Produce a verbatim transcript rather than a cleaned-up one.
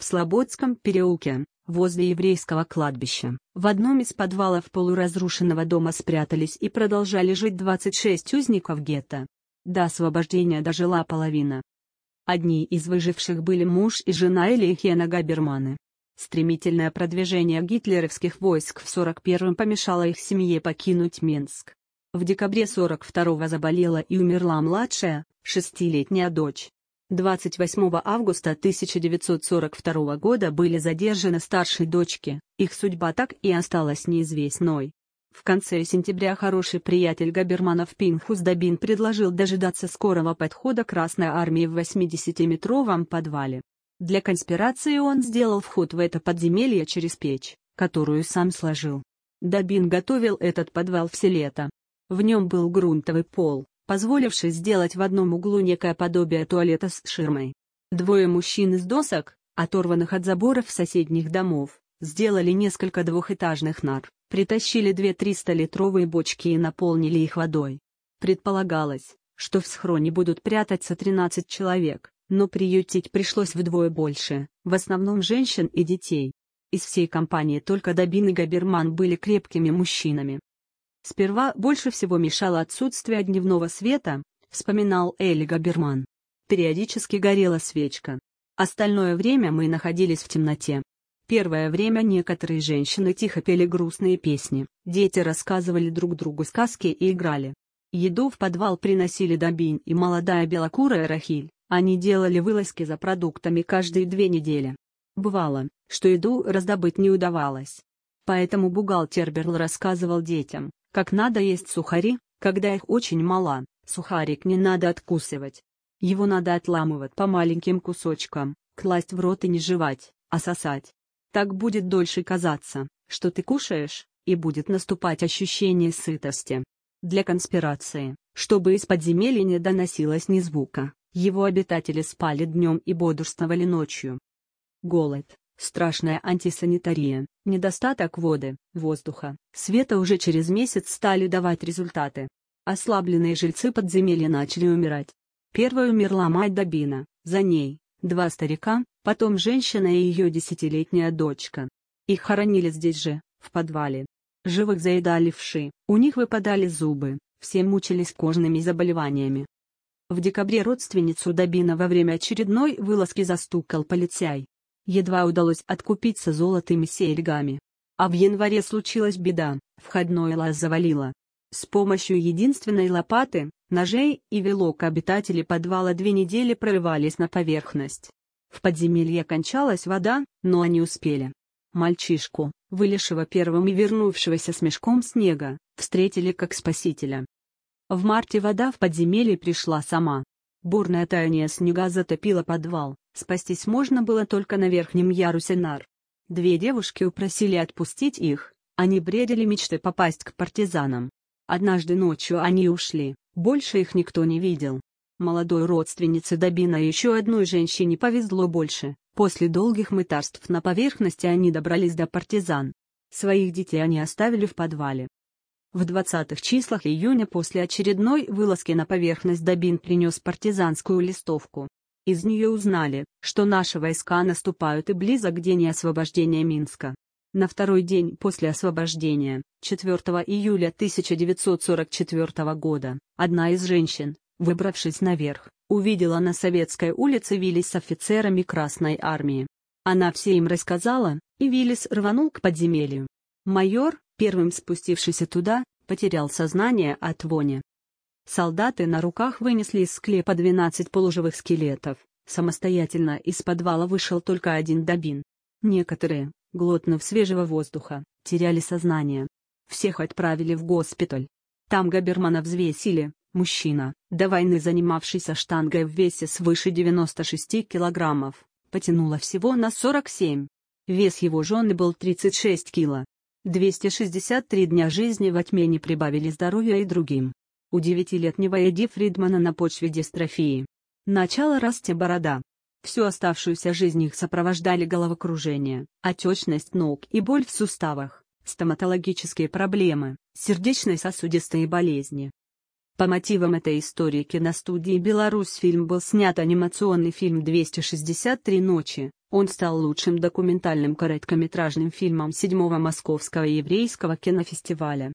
в Слободском переулке, возле еврейского кладбища. В одном из подвалов полуразрушенного дома спрятались и продолжали жить двадцать шесть узников гетто. До освобождения дожила половина. Одни из выживших были муж и жена Элихена Габерманы. Стремительное продвижение гитлеровских войск в сорок первом помешало их семье покинуть Минск. В декабре сорок второго заболела и умерла младшая, шестилетняя дочь. двадцать восьмого августа тысяча девятьсот сорок второго года были задержаны старшие дочки, их судьба так и осталась неизвестной. В конце сентября хороший приятель Габерманов Пинхус Дабин предложил дожидаться скорого подхода Красной Армии в восьмидесятиметровом подвале. Для конспирации он сделал вход в это подземелье через печь, которую сам сложил. Дабин готовил этот подвал все лето. В нем был грунтовый пол, позволивший сделать в одном углу некое подобие туалета с ширмой. Двое мужчин из досок, оторванных от заборов соседних домов, сделали несколько двухэтажных нар, притащили две тристалитровые бочки и наполнили их водой. Предполагалось, что в схроне будут прятаться тринадцать человек, но приютить пришлось вдвое больше, в основном женщин и детей. Из всей компании только Дабин и Габерман были крепкими мужчинами. Сперва больше всего мешало отсутствие дневного света, вспоминал Эли Габерман. Периодически горела свечка. Остальное время мы находились в темноте. Первое время некоторые женщины тихо пели грустные песни, дети рассказывали друг другу сказки и играли. Еду в подвал приносили Дабин и молодая белокурая Рахиль, они делали вылазки за продуктами каждые две недели. Бывало, что еду раздобыть не удавалось. Поэтому бухгалтер Берл рассказывал детям, как надо есть сухари, когда их очень мало, сухарик не надо откусывать. Его надо отламывать по маленьким кусочкам, класть в рот и не жевать, а сосать. Так будет дольше казаться, что ты кушаешь, и будет наступать ощущение сытости. Для конспирации, чтобы из подземелья не доносилось ни звука, его обитатели спали днем и бодрствовали ночью. Голод, страшная антисанитария, недостаток воды, воздуха, света уже через месяц стали давать результаты. Ослабленные жильцы подземелья начали умирать. Первой умерла мать Дабина, за ней два старика, потом женщина и ее десятилетняя дочка. Их хоронили здесь же, в подвале. Живых заедали вши, у них выпадали зубы, все мучились кожными заболеваниями. В декабре родственницу Дабина во время очередной вылазки застукал полицай. Едва удалось откупиться золотыми серьгами. А в январе случилась беда, входной лаз завалило. С помощью единственной лопаты, ножей и вилок обитатели подвала две недели прорывались на поверхность. В подземелье кончалась вода, но они успели. Мальчишку, вылезшего первым и вернувшегося с мешком снега, встретили как спасителя. В марте вода в подземелье пришла сама. Бурное таяние снега затопило подвал, спастись можно было только на верхнем ярусе нар. Две девушки упросили отпустить их, они бредили мечтой попасть к партизанам. Однажды ночью они ушли, больше их никто не видел. Молодой родственнице Дабина и еще одной женщине повезло больше, после долгих мытарств на поверхности они добрались до партизан. Своих детей они оставили в подвале. В двадцатых числах июня после очередной вылазки на поверхность Дабин принес партизанскую листовку. Из нее узнали, что наши войска наступают и близок день освобождения Минска. На второй день после освобождения, четвёртого июля тысяча девятьсот сорок четвёртого года, одна из женщин, выбравшись наверх, увидела на Советской улице Виллис с офицерами Красной Армии. Она все им рассказала, и Виллис рванул к подземелью. Майор, первым спустившийся туда, потерял сознание от вони. Солдаты на руках вынесли из склепа двенадцать полуживых скелетов, самостоятельно из подвала вышел только один Дабин. Некоторые, глотнув свежего воздуха, теряли сознание. Всех отправили в госпиталь. Там Габермана взвесили, мужчина, до войны занимавшийся штангой в весе свыше девяноста шести килограммов, потянуло всего на сорок семь. Вес его жены был тридцать шесть кило. двести шестьдесят три дня жизни во тьме не прибавили здоровья и другим. У девятилетнего Эдди Фридмана на почве дистрофии. Начало расти борода. Всю оставшуюся жизнь их сопровождали головокружение, отечность ног и боль в суставах, стоматологические проблемы, сердечно-сосудистые болезни. По мотивам этой истории киностудии «Беларусь» фильм был снят анимационный фильм «двести шестьдесят три ночи», Он стал лучшим документальным короткометражным фильмом седьмого Московского еврейского кинофестиваля.